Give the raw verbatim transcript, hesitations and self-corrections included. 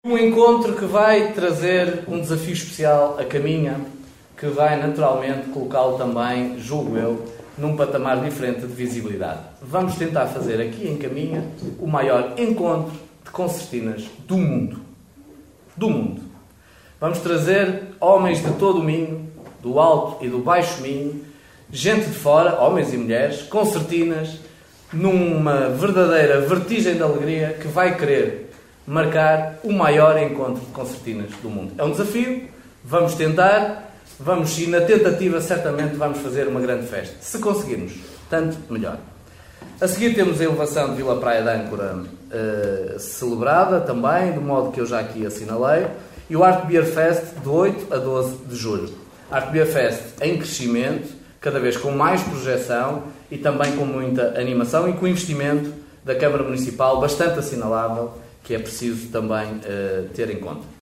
Um encontro que vai trazer um desafio especial a Caminha, que vai naturalmente colocá-lo também, julgo eu, num patamar diferente de visibilidade. Vamos tentar fazer aqui em Caminha o maior encontro de concertinas do mundo. Do mundo. Vamos trazer homens de todo o Minho, do Alto e do Baixo Minho, gente de fora, homens e mulheres, concertinas, numa verdadeira vertigem de alegria que vai querer marcar o maior encontro de concertinas do mundo. É um desafio, vamos tentar, vamos e na tentativa certamente vamos fazer uma grande festa. Se conseguirmos, tanto melhor. A seguir temos a elevação de Vila Praia de Âncora uh, celebrada também, do modo que eu já aqui assinalei, e o Art Beer Fest de oito a doze de julho. Art Beer Fest em crescimento, cada vez com mais projeção e também com muita animação e com investimento da Câmara Municipal bastante assinalável, que é preciso também uh, ter em conta.